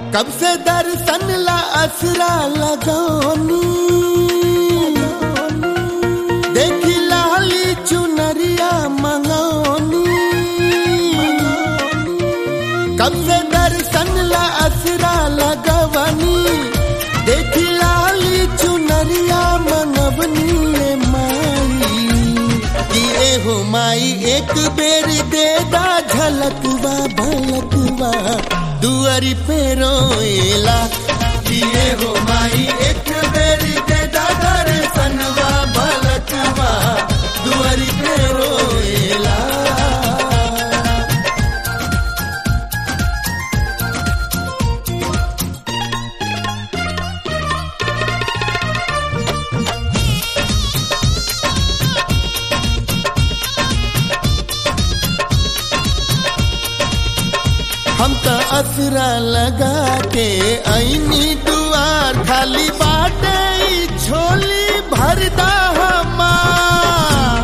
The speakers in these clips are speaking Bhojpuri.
कब से दर्शन ला असरा लगौनी, देखी लाली चुनरिया मंगौनी। कब से दर्शन ला असरा लगवनी, देखी लाली चुनरिया मंगवनी। माई कि एहो माई एक बेर दे दा झलकवा भलकवा दुआरी पे रोएला। कि एहो माई एक बेर दे दा दर्शनवा भलकवा दुआरी पे रोएला। हम तो असरा लगा के आईनी दुआर, खाली बाटे झोली भरदा हमार।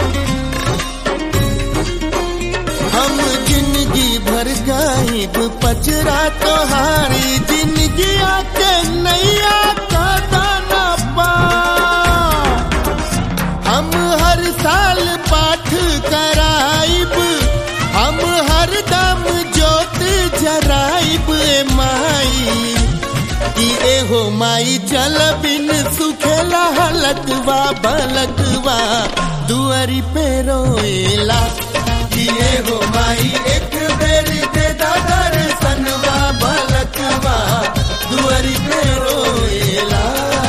हम जिंदगी भर गायब पचरा तोहारी, जिंदगी आके नैया का दाना पार। हम हर साल पाठ कराइब, हम हर दम जराइब माई। कि एहो माई जल बिन सुखेला हलकवा भलकवा दुआरी पे रोएला। कि एहो माई एक बेर दे दा दर्शनवा भलकवा दुआरी पे रोएला।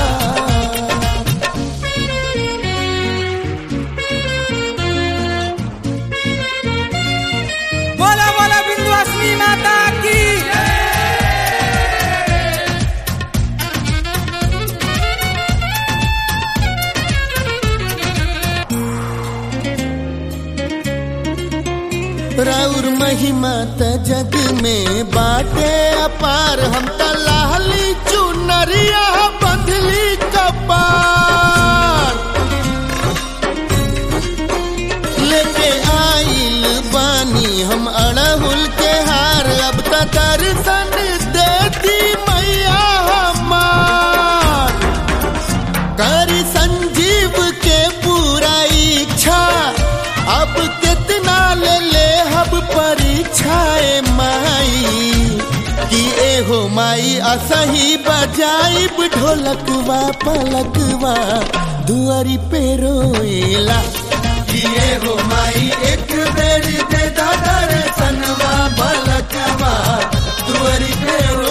बोला बोला विंध्यवासिनी माता की। राउर महिमा त जग में बाटे अपार, हम त लाली चुनरिया बंधली कपार। लेके आइल बानी हम अड़हुल के हार, अब त दर्शन देती मैया हमार। करी संजीव के पूरा इच्छा, अब कितना ले हब परीक्षाए माई। कि एहो माई असही बजाइब ढोलकवा पलकवा दुआरी पे रोएला। कि एहो माई एक बेर दे दा दर्शनवा भलकवा दुआरी पे रोएला।